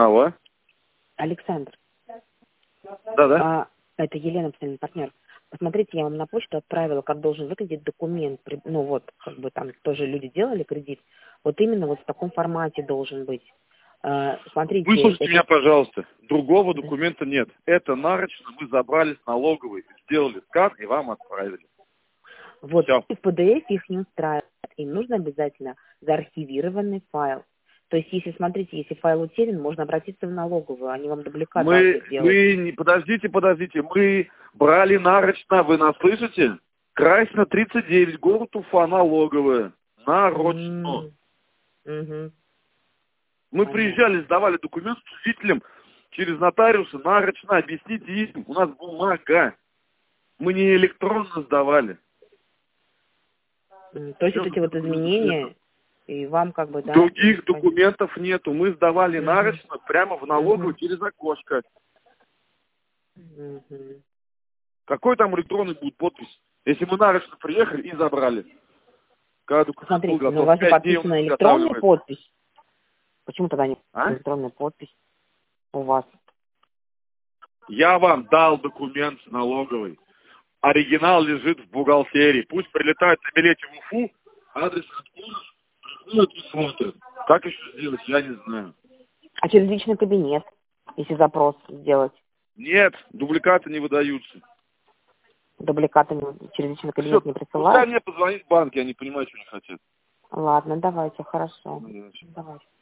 Алло. Александр. Да-да. Это Елена, постоянный партнер. Посмотрите, я вам на почту отправила, как должен выглядеть документ. Ну вот, как бы там тоже люди делали кредит. Вот именно вот в таком формате должен быть. Смотрите. Выслушайте меня, пожалуйста. Другого Да. документа нет. Это нарочно мы забрали с налоговой, сделали скан и вам отправили. Вот Всё. в PDF их не устраивает. Им нужно обязательно заархивированный файл. То есть, если, смотрите, если файл утерян, можно обратиться в налоговую, они вам дубликат должны сделать. Подождите, мы брали нарочно, вы нас слышите? Красина 39, город Уфа, налоговая. Нарочно. Угу. Мы приезжали, сдавали документ жителям через нотариуса, нарочно, объясните им, у нас бумага. Мы не электронно сдавали. То есть вот эти вот изменения, и вам как бы, да? Других документов нету. Мы сдавали нарочно прямо в налоговую через окошко. Какой там электронный будет подпись? Если мы нарочно приехали и забрали. Когда документ Смотрите, был готов, но у вас же 5 дней он подписана электронная изготавливает. подпись. Почему тогда не А? электронная подпись у вас? Я вам дал документ с налоговой. Оригинал лежит в бухгалтерии. Пусть прилетает на билете в Уфу, адрес приходит и смотрит. Как еще сделать, я не знаю. А через личный кабинет, если запрос сделать? Нет, дубликаты не выдаются. Дубликаты через личный кабинет не Пускай присылают? мне позвонит банк, я не понимаю, что они хотят. Ладно, давайте, хорошо. Давайте. Давайте.